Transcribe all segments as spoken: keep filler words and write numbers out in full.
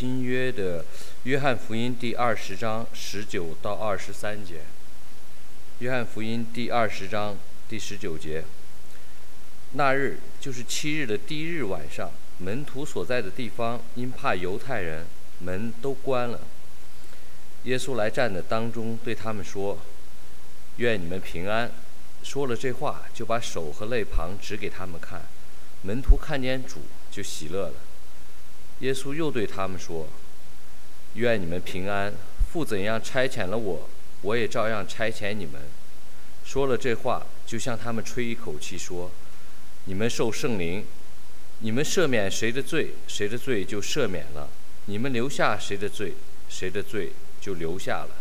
新约的约翰福音第二十章十九到二十三节。约翰福音第二十章第十九节，那日就是七日的第一日晚上，门徒所在的地方因怕犹太人，门都关了。耶稣来站在当中，对他们说：愿你们平安。说了这话，就把手和肋旁指给他们看。门徒看见主，就喜乐了。耶稣又对他们说：愿你们平安。父怎样差遣了我，我也照样差遣你们。说了这话，就向他们吹一口气，说：你们受圣灵，你们赦免谁的罪，谁的罪就赦免了；你们留下谁的罪，谁的罪就留下了。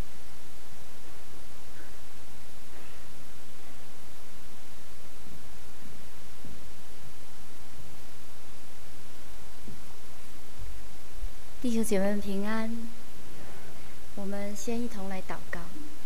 弟兄姐妹们平安，我们先一同来祷告。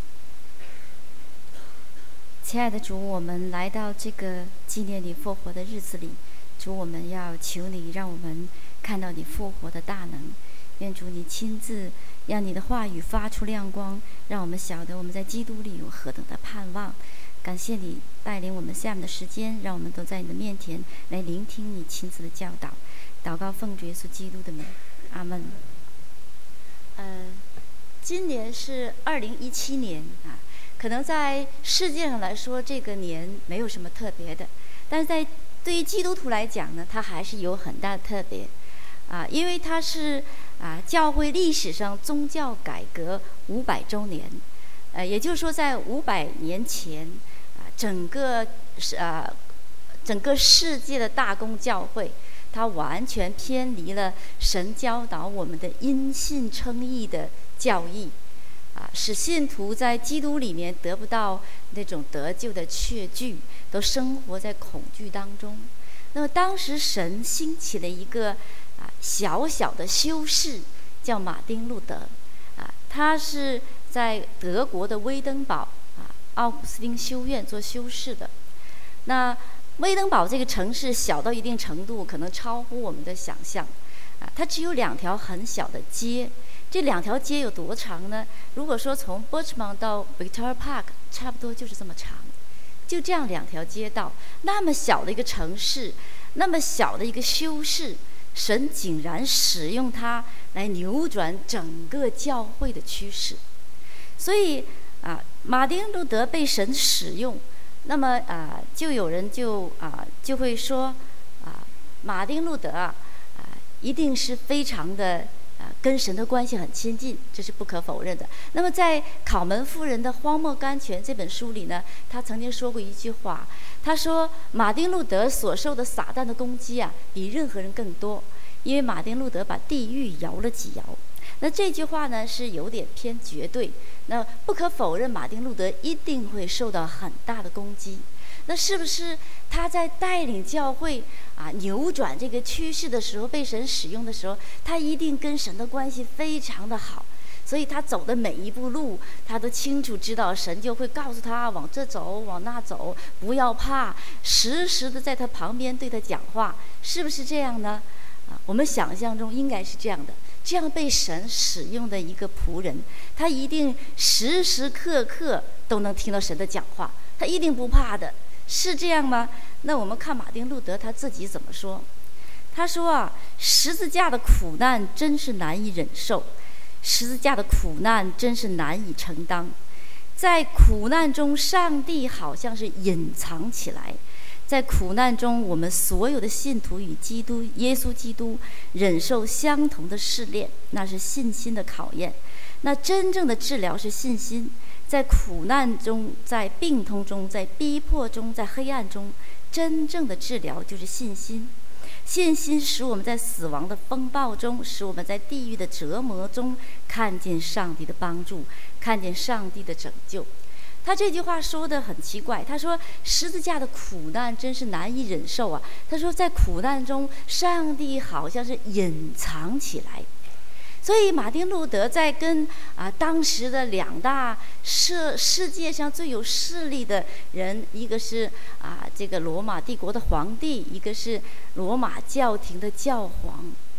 亲爱的主，我们来到这个纪念你复活的日子里，主，我们要求你让我们看到你复活的大能。愿主你亲自让你的话语发出亮光，让我们晓得我们在基督里有何等的盼望。感谢你带领我们下面的时间，让我们都在你的面前来聆听你亲自的教导。祷告奉主耶稣基督的名，阿门。呃，今年是二零一七年啊，可能在世界上来说，这个年没有什么特别的，但是在对于基督徒来讲呢，它还是有很大的特别啊，因为它是啊教会历史上宗教改革五百周年，呃，也就是说，在五百年前啊，整个是啊整个世界的大公教会，它完全偏离了神教导我们的因信称义的教义，啊，使信徒在基督里面得不到那种得救的确据，都生活在恐惧当中。那么当时神兴起了一个啊小小的修士，叫马丁路德，啊，他是在德国的威登堡啊奥古斯丁修院做修士的。那威登堡这个城市小到一定程度，可能超乎我们的想象，啊，它只有两条很小的街。这两条街有多长呢？如果说从 Birchmount 到 Victoria Park， 差不多就是这么长。就这样两条街道，那么小的一个城市，那么小的一个修士，神竟然使用它来扭转整个教会的趋势。所以啊，马丁路德被神使用。那么啊，就有人就啊就会说啊，马丁路德啊啊一定是非常的啊跟神的关系很亲近，这是不可否认的。那么在考门夫人的《荒漠甘泉》这本书里呢，他曾经说过一句话，他说马丁路德所受的撒旦的攻击啊，比任何人更多，因为马丁路德把地狱摇了几摇。那这句话呢是有点偏绝对，那不可否认马丁路德一定会受到很大的攻击。那是不是他在带领教会啊扭转这个趋势的时候，被神使用的时候，他一定跟神的关系非常的好，所以他走的每一步路，他都清楚知道神就会告诉他往这走往那走，不要怕，时时的在他旁边对他讲话，是不是这样呢？啊，我们想象中应该是这样的。这样被神使用的一个仆人，他一定时时刻刻都能听到神的讲话，他一定不怕的，是这样吗？那我们看马丁路德他自己怎么说。他说啊，十字架的苦难真是难以忍受，十字架的苦难真是难以承担。在苦难中，上帝好像是隐藏起来，在苦难中，我们所有的信徒与基督耶稣基督忍受相同的试炼，那是信心的考验。那真正的治疗是信心，在苦难中，在病痛中，在逼迫中，在黑暗中，真正的治疗就是信心。信心使我们在死亡的风暴中，使我们在地狱的折磨中看见上帝的帮助，看见上帝的拯救。他这句话说得很奇怪，他说十字架的苦难真是难以忍受啊。他说在苦难中，上帝好像是隐藏起来。所以马丁路德在跟啊当时的两大世世界上最有势力的人，一个是啊这个罗马帝国的皇帝，一个是罗马教廷的教皇，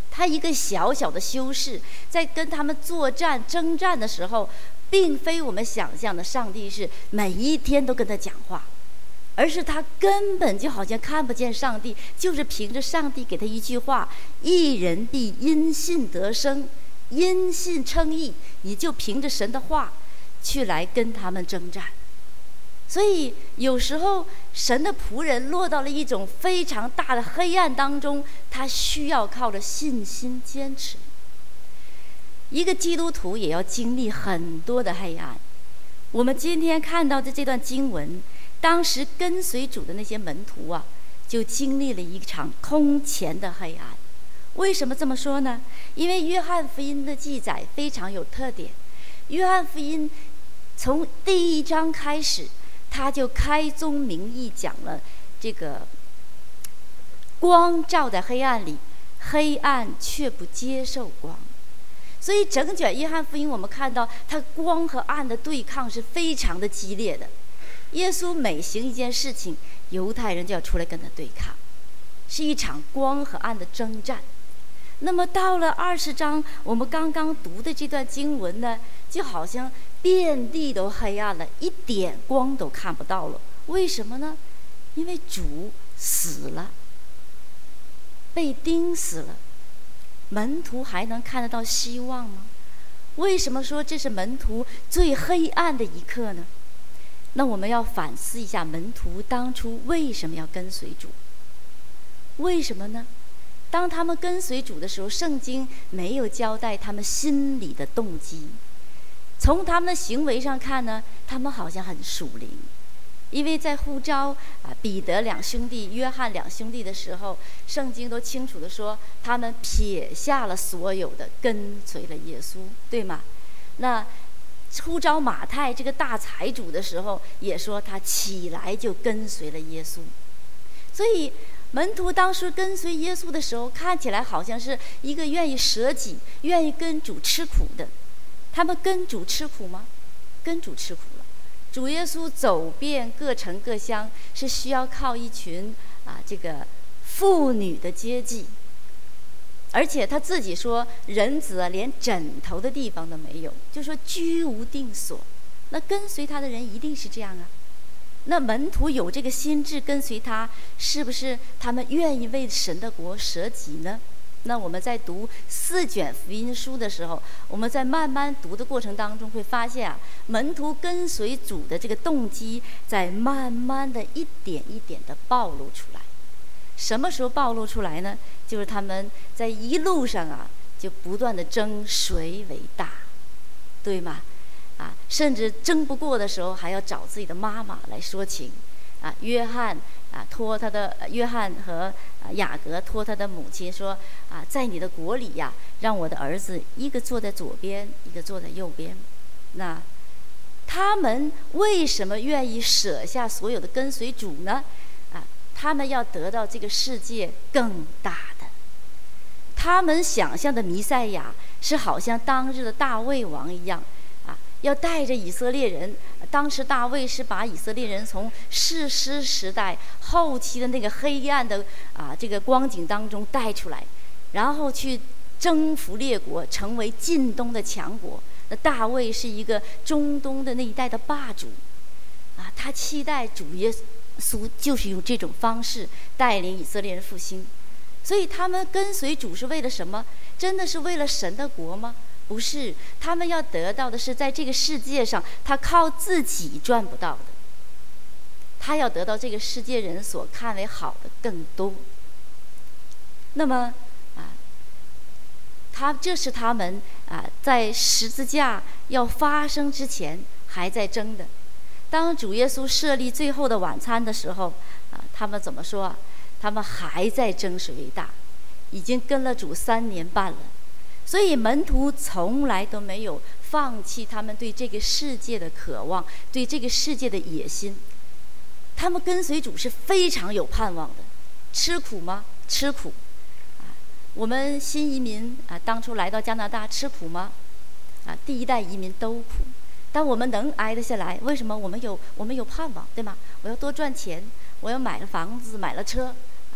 他一个小小的修士，在跟他们作战征战的时候，并非我们想象的上帝是每一天都跟他讲话，而是他根本就好像看不见上帝，就是凭着上帝给他一句话：一人必因信得生，因信称义。你就凭着神的话去来跟他们征战。所以有时候神的仆人落到了一种非常大的黑暗当中，他需要靠着信心坚持。一个基督徒也要经历很多的黑暗。我们今天看到的这段经文，当时跟随主的那些门徒啊，就经历了一场空前的黑暗。为什么这么说呢？因为约翰福音的记载非常有特点。约翰福音从第一章开始，他就开宗明义讲了这个光照在黑暗里，黑暗却不接受光。所以整卷约翰福音我们看到它光和暗的对抗是非常的激烈的。耶稣每行一件事情，犹太人就要出来跟他对抗，是一场光和暗的征战。那么到了二十章，我们刚刚读的这段经文呢，就好像遍地都黑暗了，一点光都看不到了。为什么呢？因为主死了，被钉死了，门徒还能看得到希望吗？为什么说这是门徒最黑暗的一刻呢？那我们要反思一下，门徒当初为什么要跟随主？为什么呢？当他们跟随主的时候，圣经没有交代他们心里的动机。从他们的行为上看呢，他们好像很属灵，因为在呼召啊彼得两兄弟、约翰两兄弟的时候，圣经都清楚地说，他们撇下了所有的，跟随了耶稣，对吗？那呼召马太这个大财主的时候，也说他起来就跟随了耶稣。所以门徒当时跟随耶稣的时候，看起来好像是一个愿意舍己、愿意跟主吃苦的。他们跟主吃苦吗？跟主吃苦了。主耶稣走遍各城各乡，是需要靠一群啊这个妇女的接济，而且他自己说，人子啊连枕头的地方都没有，就说居无定所。那跟随他的人一定是这样啊。那门徒有这个心志跟随他，是不是他们愿意为神的国舍己呢？那我们在读四卷福音书的时候，我们在慢慢读的过程当中会发现啊，门徒跟随主的这个动机在慢慢的一点一点的暴露出来。什么时候暴露出来呢？就是他们在一路上啊，就不断的争谁为大，对吗？啊，甚至争不过的时候，还要找自己的妈妈来说情。啊，约翰啊，托他的约翰和啊雅各托他的母亲说啊，在你的国里呀，让我的儿子一个坐在左边，一个坐在右边。那他们为什么愿意舍下所有的跟随主呢？啊，他们要得到这个世界更大的。他们想象的弥赛亚是好像当日的大卫王一样。要带着以色列人，当时大卫是把以色列人从士师时代后期的那个黑暗的啊这个光景当中带出来，然后去征服列国，成为近东的强国。那大卫是一个中东的那一代的霸主，啊，他期待主耶稣就是用这种方式带领以色列人复兴。所以他们跟随主是为了什么？真的是为了神的国吗？不是，他们要得到的是在这个世界上他靠自己赚不到的，他要得到这个世界人所看为好的更多。那么啊，他这是他们啊在十字架要发生之前还在争的。当主耶稣设立最后的晚餐的时候啊，他们怎么说啊？他们还在争谁为大，已经跟了主三年半了。所以门徒从来都没有放弃他们对这个世界的渴望，对这个世界的野心。他们跟随主是非常有盼望的。吃苦吗？吃苦。啊，我们新移民啊，当初来到加拿大吃苦吗？啊，第一代移民都苦，但我们能挨得下来，为什么？我们有我们有盼望，对吗？我要多赚钱，我要买了房子，买了车，啊，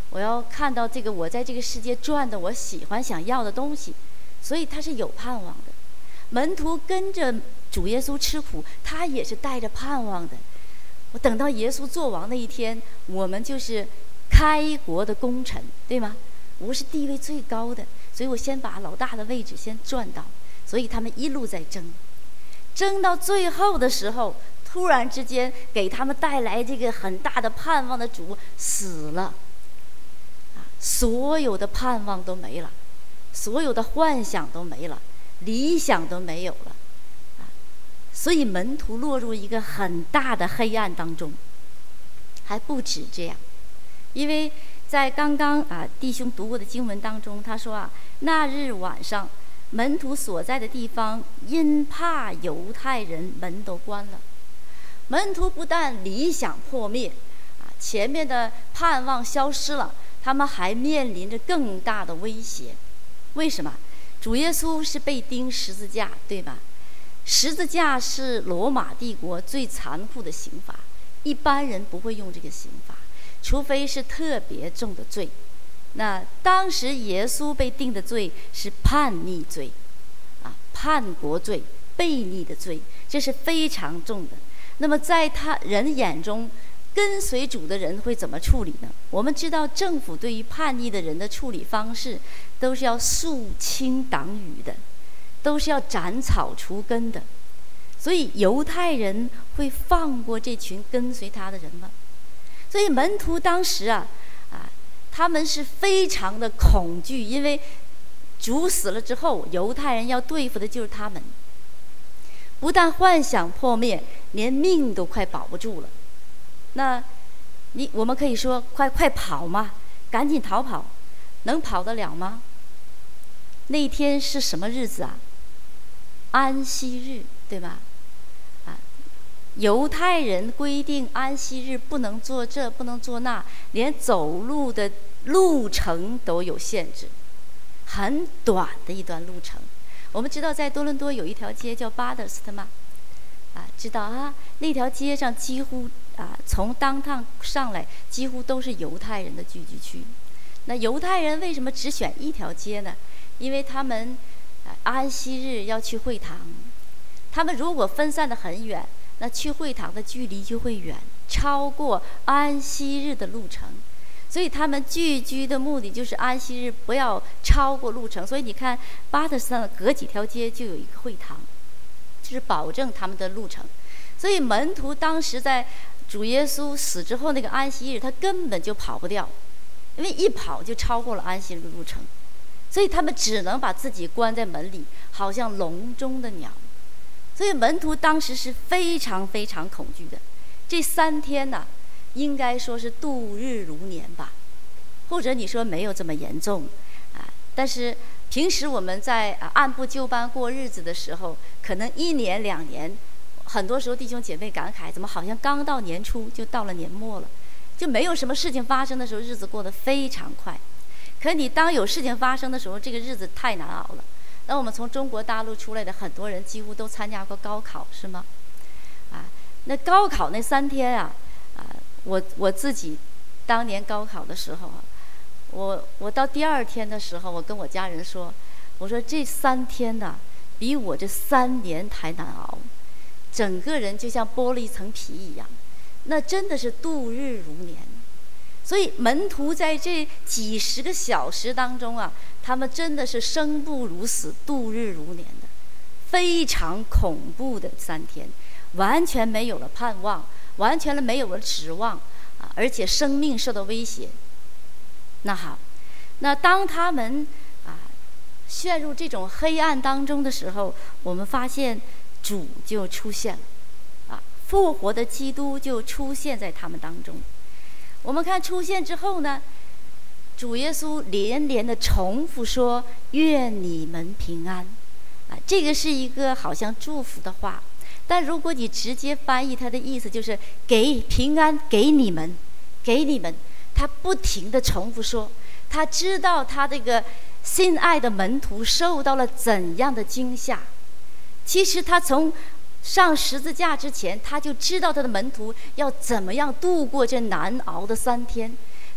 我要看到这个我在这个世界赚的我喜欢想要的东西，所以他是有盼望的。门徒跟着主耶稣吃苦，他也是带着盼望的。我等到耶稣做王那一天，我们就是开国的功臣，对吗？我是地位最高的，所以我先把老大的位置先赚到。所以他们一路在争，争到最后的时候，突然之间给他们带来这个很大的盼望的主死了，啊，所有的盼望都没了，所有的幻想都没了，理想都没有了，啊，所以门徒落入一个很大的黑暗当中。还不止这样，因为在刚刚啊弟兄读过的经文当中，他说啊，那日晚上，门徒所在的地方因怕犹太人，门都关了。门徒不但理想破灭，啊，前面的盼望消失了，他们还面临着更大的威胁。为什么？主耶稣是被钉十字架，对吧？十字架是罗马帝国最残酷的刑罚，一般人不会用这个刑罚，除非是特别重的罪。那当时耶稣被定的罪是叛逆罪，啊，叛国罪、悖逆的罪，这是非常重的。那么在他人眼中，跟随主的人会怎么处理呢？我们知道政府对于叛逆的人的处理方式，都是要肃清党羽的，都是要斩草除根的。所以犹太人会放过这群跟随他的人吗？所以门徒当时啊啊。他们是非常的恐惧，因为主死了之后，犹太人要对付的就是他们。不但幻想破灭，连命都快保不住了。那你我们可以说快快跑嘛，赶紧逃跑，能跑得了吗？那天是什么日子啊？安息日，对吧？啊，犹太人规定安息日不能做这，不能做那，连走路的路程都有限制，很短的一段路程。我们知道在多伦多有一条街叫巴德斯特吗？啊，知道啊，那条街上几乎啊从当趟上来几乎都是犹太人的聚居区。那犹太人为什么只选一条街呢？因为他们啊安息日要去会堂，他们如果分散得很远，那去会堂的距离就会远，超过安息日的路程。所以他们聚居的目的就是安息日不要超过路程。所以你看巴特斯隔几条街就有一个会堂，就是保证他们的路程。所以门徒当时在主耶稣死之后那个安息日，他根本就跑不掉，因为一跑就超过了安息日的路程。所以他们只能把自己关在门里，好像笼中的鸟。所以门徒当时是非常非常恐惧的。这三天呢、啊，应该说是度日如年吧，或者你说没有这么严重啊。但是平时我们在啊按部就班过日子的时候，可能一年两年，很多时候弟兄姐妹感慨，怎么好像刚到年初就到了年末了，就没有什么事情发生的时候，日子过得非常快。可你当有事情发生的时候，这个日子太难熬了。那我们从中国大陆出来的很多人几乎都参加过高考，是吗？啊，那高考那三天啊，啊，我我自己当年高考的时候啊，我我到第二天的时候，我跟我家人说，我说这三天呐，比我这三年还难熬，整个人就像剥了一层皮一样，那真的是度日如年。所以门徒在这几十个小时当中啊，他们真的是生不如死，度日如年的，非常恐怖的三天，完全没有了盼望，完全了没有了指望啊，而且生命受到威胁。那好，那当他们啊陷入这种黑暗当中的时候，我们发现主就出现了，啊，复活的基督就出现在他们当中。我们看出现之后呢，主耶稣连连的重复说：“愿你们平安。”啊，这个是一个好像祝福的话，但如果你直接翻译，它的意思就是给平安，给你们，给你们。他不停的重复说，他知道他这个心爱的门徒受到了怎样的惊吓。其实他从上十字架之前，他就知道他的门徒要怎么样度过这难熬的三天。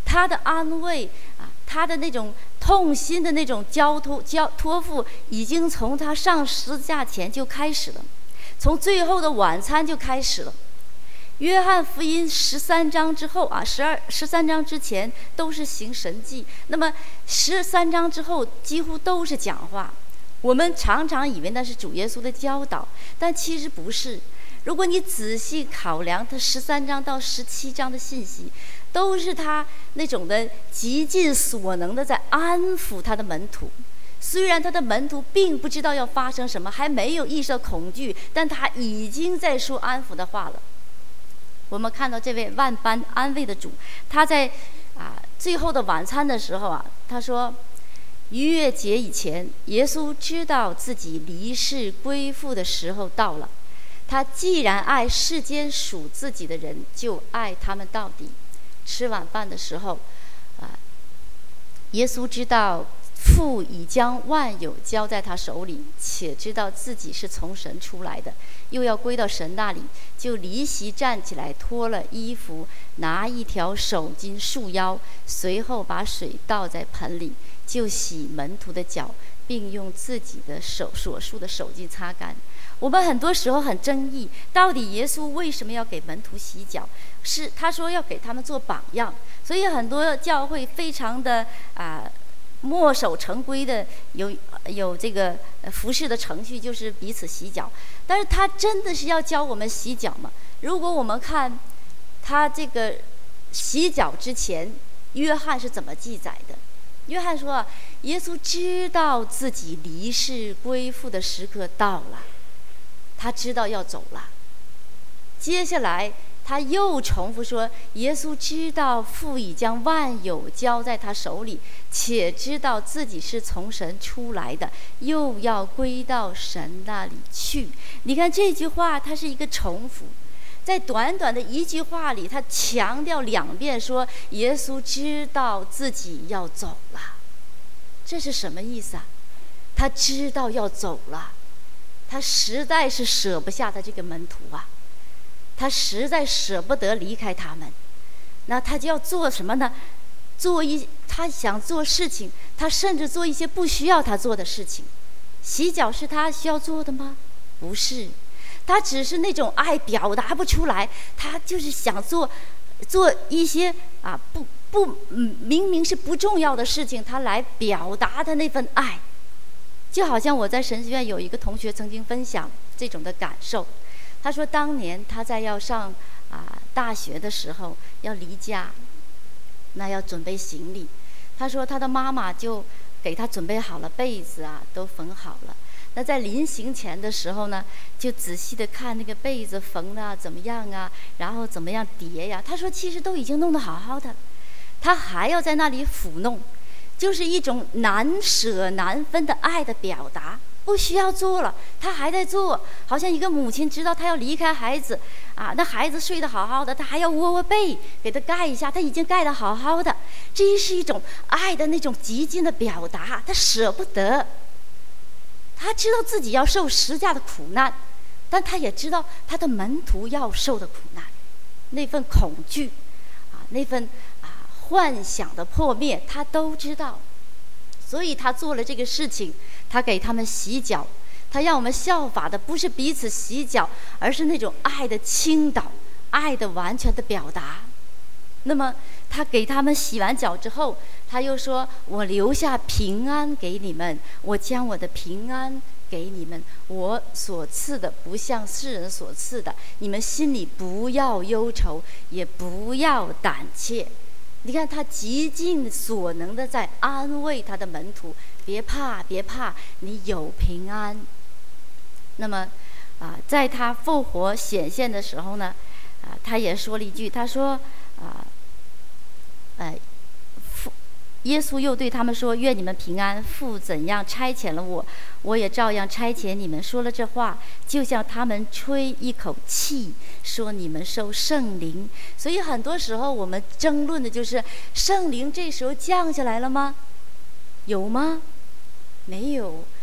他的安慰啊，他的那种痛心的那种交托交托付，已经从他上十字架前就开始了，从最后的晚餐就开始了。约翰福音十三章之后啊，十二十三章之前都是行神迹，那么十三章之后几乎都是讲话。我们常常以为那是主耶稣的教导，但其实不是。如果你仔细考量他十三章到十七章的信息，都是他那种的极尽所能的在安抚他的门徒。虽然他的门徒并不知道要发生什么，还没有意识到恐惧，但他已经在说安抚的话了。我们看到这位万般安慰的主，他在啊最后的晚餐的时候啊，他说，逾越节以前，耶稣知道自己离世归父的时候到了。他既然爱世间属自己的人，就爱他们到底。吃晚饭的时候，啊，耶稣知道父已将万有交在他手里，且知道自己是从神出来的，又要归到神那里，就离席站起来，脱了衣服，拿一条手巾束腰，随后把水倒在盆里，就洗门徒的脚，并用自己的手所束的手巾擦干。我们很多时候很争议，到底耶稣为什么要给门徒洗脚？是他说要给他们做榜样，所以很多教会非常的啊、呃、墨守成规的有有这个服事的程序，就是彼此洗脚。但是他真的是要教我们洗脚吗？如果我们看他这个洗脚之前，约翰是怎么记载的？约翰说，耶稣知道自己离世归父的时刻到了，他知道要走了。接下来他又重复说，耶稣知道父已将万有交在他手里，且知道自己是从神出来的，又要归到神那里去。你看这句话，它是一个重复，在短短的一句话里，他强调两遍说耶稣知道自己要走了。这是什么意思啊？他知道要走了，他实在是舍不下他这个门徒啊，他实在舍不得离开他们。那他就要做什么呢？做一他想做事情，他甚至做一些不需要他做的事情。洗脚是他需要做的吗？不是，他只是那种爱表达不出来，他就是想做做一些啊不不嗯明明是不重要的事情，他来表达他那份爱。就好像我在神学院有一个同学曾经分享这种的感受，他说当年他在要上啊大学的时候要离家，那要准备行李，他说他的妈妈就给他准备好了被子啊，都缝好了。那在临行前的时候呢，就仔细的看那个被子缝的怎么样啊，然后怎么样叠呀。他说其实都已经弄得好好的，他还要在那里抚弄，就是一种难舍难分的爱的表达。不需要做了，他还在做，好像一个母亲知道他要离开孩子啊，那孩子睡得好好的，他还要窝窝被给他盖一下，他已经盖得好好的。这是一种爱的那种极尽的表达，他舍不得。他知道自己要受十架的苦难，但他也知道他的门徒要受的苦难，那份恐惧啊，那份啊幻想的破灭，他都知道。所以他做了这个事情，他给他们洗脚，他让我们效法的不是彼此洗脚，而是那种爱的倾倒，爱的完全的表达。那么他给他们洗完脚之后，他又说，我留下平安给你们，我将我的平安给你们，我所赐的不像世人所赐的，你们心里不要忧愁，也不要胆怯。你看他极尽所能的在安慰他的门徒，别怕别怕，你有平安。那么啊，在他复活显现的时候呢，啊，他也说了一句，他说啊，呃，父耶稣又对他们说，愿你们平安，父怎样差遣了我，我也照样差遣你们。说了这话，就像他们吹一口气，说你们受圣灵。所以很多时候我们争论的就是圣灵这时候降下来了吗？有吗？没有。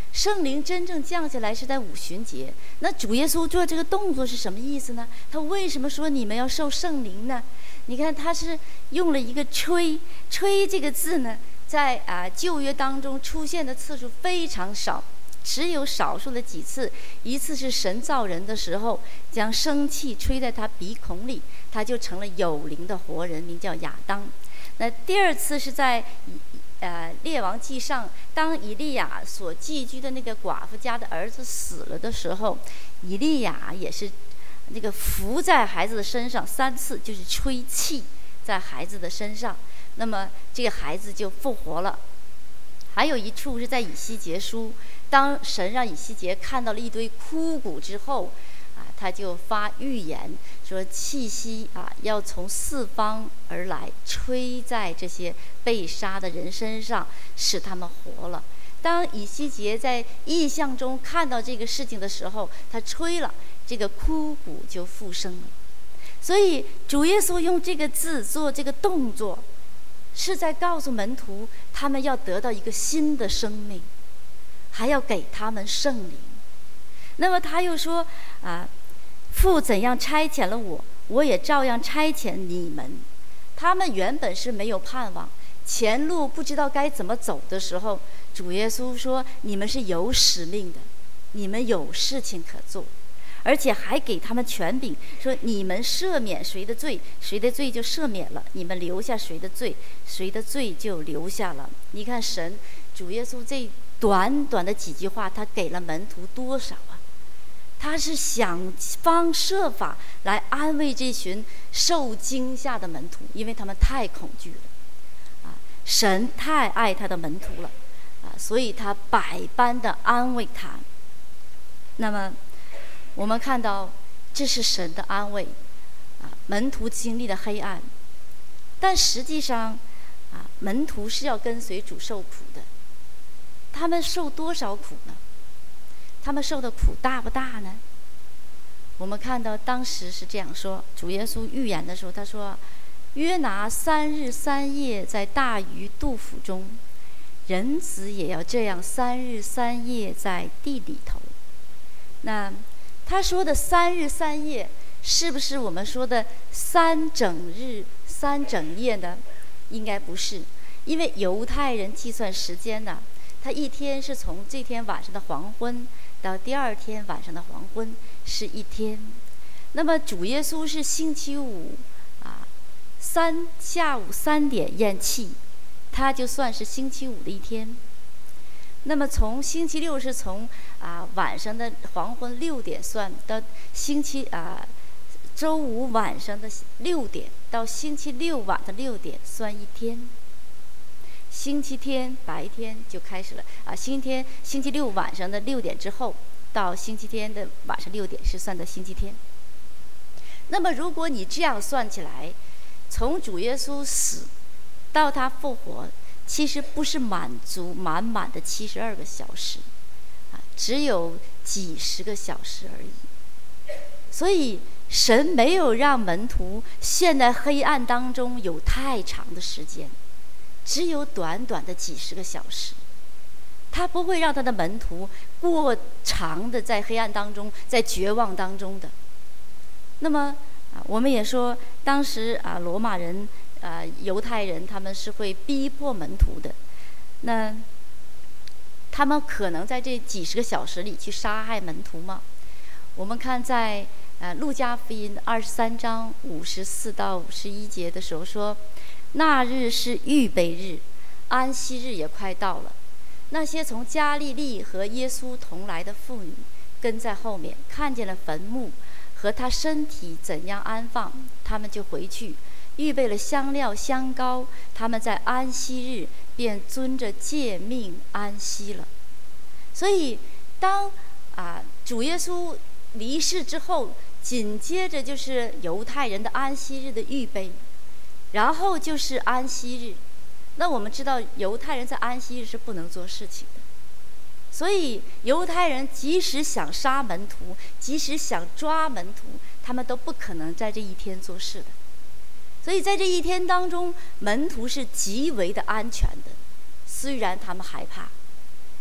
圣灵真正降下来是在五旬节。那主耶稣做这个动作是什么意思呢？他为什么说你们要受圣灵呢？你看他是用了一个吹，吹这个字呢，在啊旧约当中出现的次数非常少，只有少数的几次。一次是神造人的时候，将生气吹在他鼻孔里，他就成了有灵的活人，名叫亚当。那第二次是在呃列王记上，当以利亚所寄居的那个寡妇家的儿子死了的时候，以利亚也是那个伏在孩子的身上三次，就是吹气在孩子的身上，那么这个孩子就复活了。还有一处是在以西结书，当神让以西结看到了一堆枯骨之后啊，他就发预言说气息啊要从四方而来，吹在这些被杀的人身上，使他们活了。当以西结在异象中看到这个事情的时候，他吹了，这个枯骨就复生了。所以主耶稣用这个字做这个动作，是在告诉门徒他们要得到一个新的生命，还要给他们圣灵。那么他又说啊，父怎样差遣了我，我也照样差遣你们。他们原本是没有盼望，前路不知道该怎么走的时候，主耶稣说你们是有使命的，你们有事情可做，而且还给他们权柄，说你们赦免谁的罪，谁的罪就赦免了，你们留下谁的罪，谁的罪就留下了。你看神主耶稣这短短的几句话，他给了门徒多少啊？他是想方设法来安慰这群受惊吓的门徒，因为他们太恐惧了啊！神太爱他的门徒了啊，所以他百般的安慰他。那么我们看到这是神的安慰啊，门徒经历了黑暗，但实际上啊，门徒是要跟随主受苦的。他们受多少苦呢？他们受的苦大不大呢？我们看到当时是这样说，主耶稣预言的时候，他说约拿三日三夜在大鱼肚腹中，人子也要这样三日三夜在地里头。那他说的三日三夜，是不是我们说的三整日三整夜呢？应该不是，因为犹太人计算时间呢，他一天是从这天晚上的黄昏到第二天晚上的黄昏，是一天。那么主耶稣是星期五啊，三下午三点咽气，他就算是星期五的一天。那么从星期六是从啊晚上的黄昏六点算到星期啊周五晚上的六点到星期六晚的六点算一天。星期天白天就开始了啊，星期天星期六晚上的六点之后到星期天的晚上六点是算的星期天。那么如果你这样算起来，从主耶稣死到他复活，其实不是满足满满的七十二个小时啊，只有几十个小时而已。所以神没有让门徒陷在黑暗当中有太长的时间，只有短短的几十个小时。他不会让他的门徒过长的在黑暗当中，在绝望当中的。那么啊，我们也说当时啊罗马人啊犹太人他们是会逼迫门徒的，那他们可能在这几十个小时里去杀害门徒吗？我们看在呃路加福音二十三章五十四到五十一节的时候说，那日是预备日，安息日也快到了。那些从加利利和耶稣同来的妇女跟在后面，看见了坟墓和他身体怎样安放，他们就回去预备了香料香膏，他们在安息日便遵着诫命安息了。所以当啊主耶稣离世之后，紧接着就是犹太人的安息日的预备，然后就是安息日。那我们知道犹太人在安息日是不能做事情的，所以犹太人即使想杀门徒，即使想抓门徒，他们都不可能在这一天做事的。所以在这一天当中，门徒是极为的安全的，虽然他们害怕，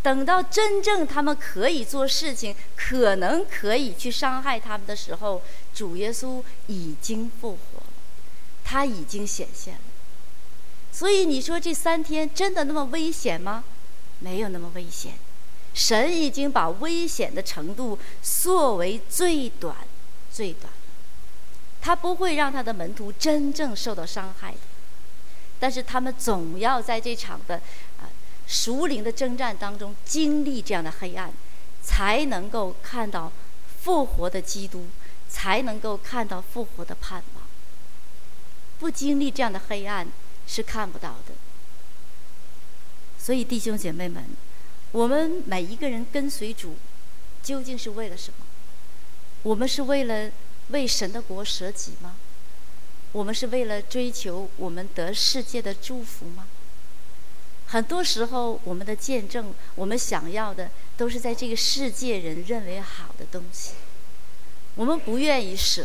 等到真正他们可以做事情，可能可以去伤害他们的时候，主耶稣已经复活了，他已经显现了。所以你说这三天真的那么危险吗？没有那么危险。神已经把危险的程度缩为最短最短，他不会让他的门徒真正受到伤害的。但是他们总要在这场的啊属灵的征战当中经历这样的黑暗，才能够看到复活的基督，才能够看到复活的盼望。不经历这样的黑暗是看不到的。所以弟兄姐妹们，我们每一个人跟随主究竟是为了什么？我们是为了为神的国舍己吗？我们是为了追求我们得世界的祝福吗？很多时候我们的见证，我们想要的都是在这个世界人认为好的东西，我们不愿意舍。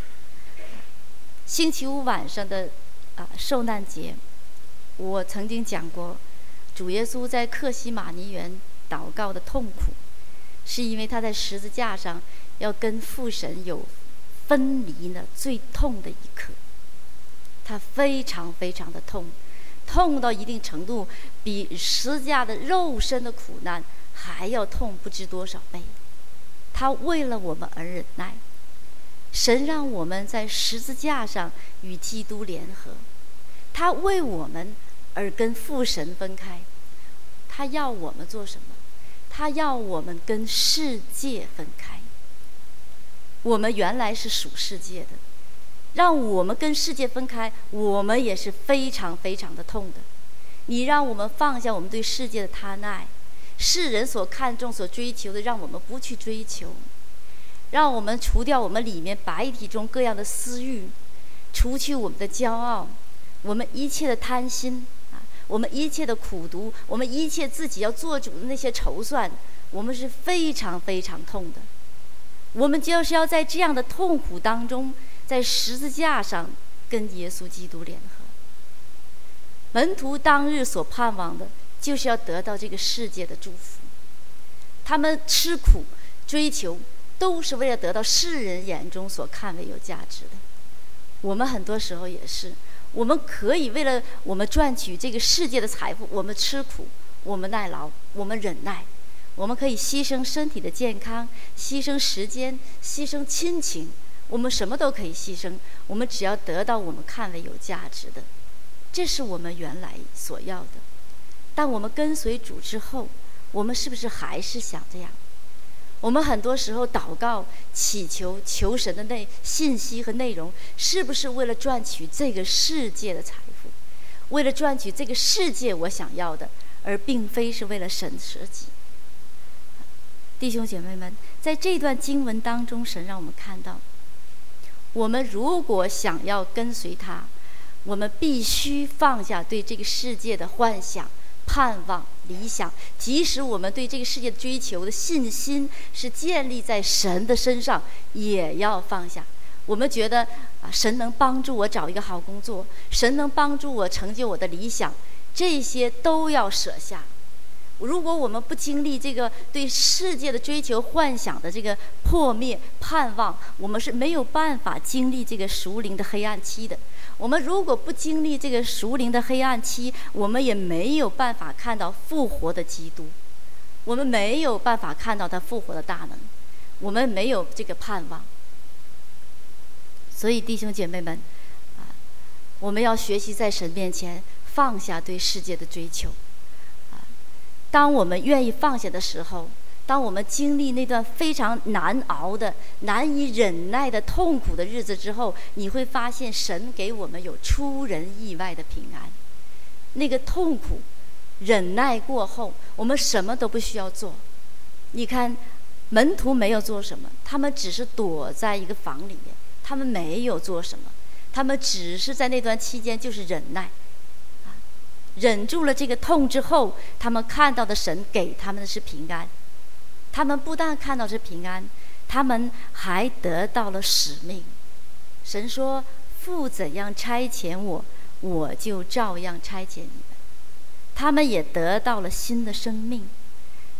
星期五晚上的啊受难节，我曾经讲过，主耶稣在客西马尼园祷告的痛苦，是因为他在十字架上要跟父神有分离的最痛的一刻，他非常非常的痛，痛到一定程度，比十字架的肉身的苦难还要痛不知多少倍。他为了我们而忍耐，神让我们在十字架上与基督联合，他为我们而跟父神分开。他要我们做什么？他要我们跟世界分开。我们原来是属世界的，让我们跟世界分开，我们也是非常非常的痛的。你让我们放下我们对世界的贪爱，世人所看重所追求的，让我们不去追求，让我们除掉我们里面白体中各样的私欲，除去我们的骄傲，我们一切的贪心啊，我们一切的苦毒，我们一切自己要做主的那些筹算，我们是非常非常痛的。我们就是要在这样的痛苦当中，在十字架上跟耶稣基督联合。门徒当日所盼望的，就是要得到这个世界的祝福。他们吃苦追求，都是为了得到世人眼中所看为有价值的。我们很多时候也是，我们可以为了我们赚取这个世界的财富，我们吃苦，我们耐劳，我们忍耐，我们可以牺牲身体的健康，牺牲时间，牺牲亲情，我们什么都可以牺牲，我们只要得到我们看为有价值的，这是我们原来所要的。但我们跟随主之后，我们是不是还是想这样？我们很多时候祷告祈求求神的内信息和内容，是不是为了赚取这个世界的财富，为了赚取这个世界我想要的，而并非是为了神舍己？弟兄姐妹们，在这段经文当中，神让我们看到，我们如果想要跟随他，我们必须放下对这个世界的幻想、盼望、理想，即使我们对这个世界的追求的信心是建立在神的身上，也要放下。我们觉得啊，神能帮助我找一个好工作，神能帮助我成就我的理想，这些都要舍下。如果我们不经历这个对世界的追求、幻想的这个破灭、盼望，我们是没有办法经历这个属灵的黑暗期的。我们如果不经历这个属灵的黑暗期，我们也没有办法看到复活的基督，我们没有办法看到他复活的大能，我们没有这个盼望。所以弟兄姐妹们啊，我们要学习在神面前放下对世界的追求。当我们愿意放下的时候，当我们经历那段非常难熬的、难以忍耐的痛苦的日子之后，你会发现神给我们有出人意外的平安。那个痛苦忍耐过后，我们什么都不需要做。你看门徒没有做什么，他们只是躲在一个房里面，他们没有做什么，他们只是在那段期间就是忍耐，忍住了这个痛之后，他们看到的神给他们的是平安。他们不但看到是平安，他们还得到了使命。神说，父怎样差遣我，我就照样差遣你们。他们也得到了新的生命，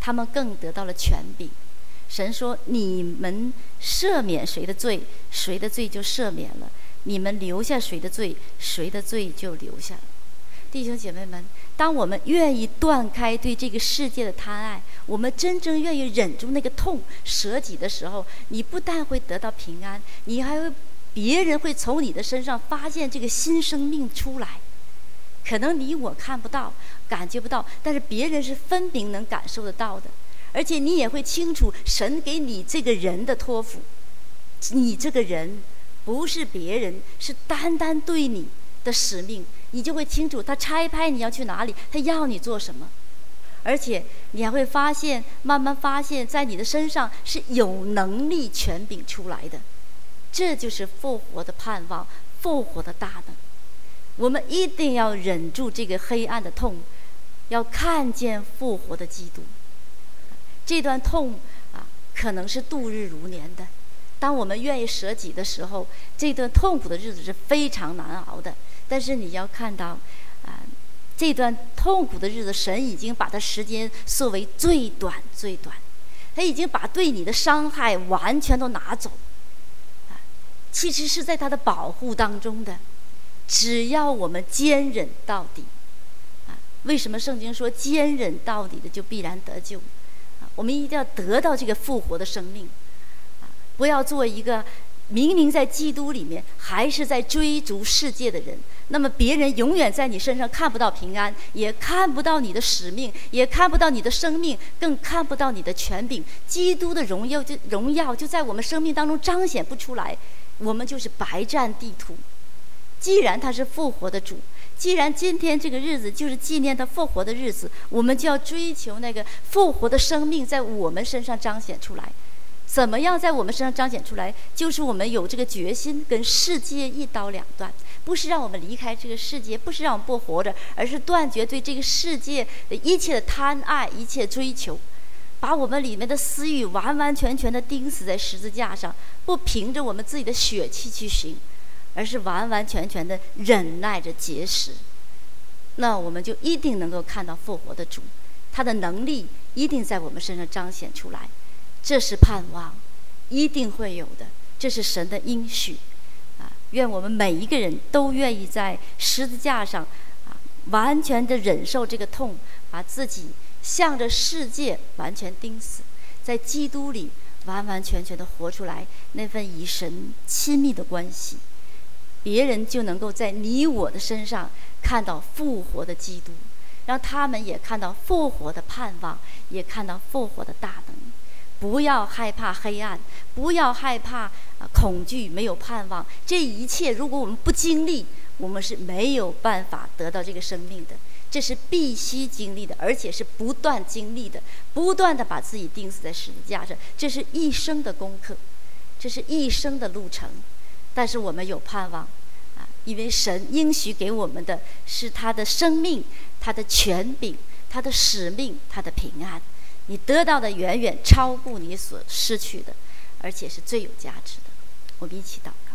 他们更得到了权柄。神说：“你们赦免谁的罪，谁的罪就赦免了；你们留下谁的罪，谁的罪就留下了。”弟兄姐妹们，当我们愿意断开对这个世界的贪爱，我们真正愿意忍住那个痛，舍己的时候，你不但会得到平安，你还会别人会从你的身上发现这个新生命出来。可能你我看不到，感觉不到，但是别人是分明能感受得到的。而且你也会清楚神给你这个人的托付，你这个人不是别人，是单单对你的使命，你就会清楚他差派你要去哪里，他要你做什么。而且你还会发现，慢慢发现在你的身上是有能力权柄出来的。这就是复活的盼望，复活的大能。我们一定要忍住这个黑暗的痛，要看见复活的基督。这段痛啊，可能是度日如年的。当我们愿意舍己的时候，这段痛苦的日子是非常难熬的。但是你要看到，啊，这段痛苦的日子，神已经把它时间缩为最短最短，他已经把对你的伤害完全都拿走。啊，其实是在他的保护当中的。只要我们坚忍到底，啊，为什么圣经说坚忍到底的就必然得救？我们一定要得到这个复活的生命，啊，不要做一个明明在基督里面还是在追逐世界的人。那么别人永远在你身上看不到平安，也看不到你的使命，也看不到你的生命，更看不到你的权柄。基督的荣耀就荣耀就在我们生命当中彰显不出来，我们就是白占地图。既然他是复活的主，既然今天这个日子就是纪念他复活的日子，我们就要追求那个复活的生命在我们身上彰显出来。怎么样在我们身上彰显出来？就是我们有这个决心跟世界一刀两断，不是让我们离开这个世界，不是让我们不活着，而是断绝对这个世界的一切的贪爱，一切追求，把我们里面的私欲完完全全的钉死在十字架上，不凭着我们自己的血气去行，而是完完全全的忍耐着节食。那我们就一定能够看到复活的主，他的能力一定在我们身上彰显出来。这是盼望，一定会有的，这是神的应许啊！愿我们每一个人都愿意在十字架上啊，完全的忍受这个痛，把自己向着世界完全钉死，在基督里完完全全的活出来那份与神亲密的关系。别人就能够在你我的身上看到复活的基督，让他们也看到复活的盼望，也看到复活的大能。不要害怕黑暗，不要害怕、呃、恐惧，没有盼望。这一切如果我们不经历，我们是没有办法得到这个生命的。这是必须经历的，而且是不断经历的，不断的把自己钉死在十字架上。这是一生的功课，这是一生的路程。但是我们有盼望啊，因为神应许给我们的是他的生命，他的权柄，他的使命，他的平安。你得到的远远超过你所失去的，而且是最有价值的。我们一起祷告。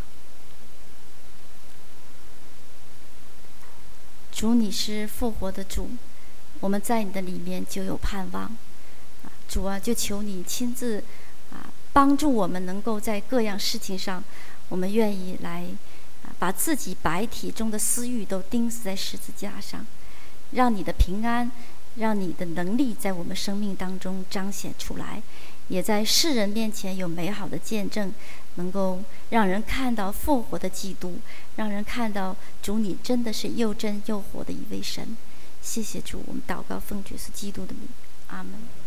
主，你是复活的主，我们在你的里面就有盼望。啊，主啊，就求你亲自啊帮助我们，能够在各样事情上，我们愿意来啊把自己白体中的私欲都钉死在十字架上，让你的平安，让你的能力在我们生命当中彰显出来，也在世人面前有美好的见证，能够让人看到复活的基督，让人看到主你真的是又真又活的一位神。谢谢主，我们祷告奉主耶稣基督的名，阿门。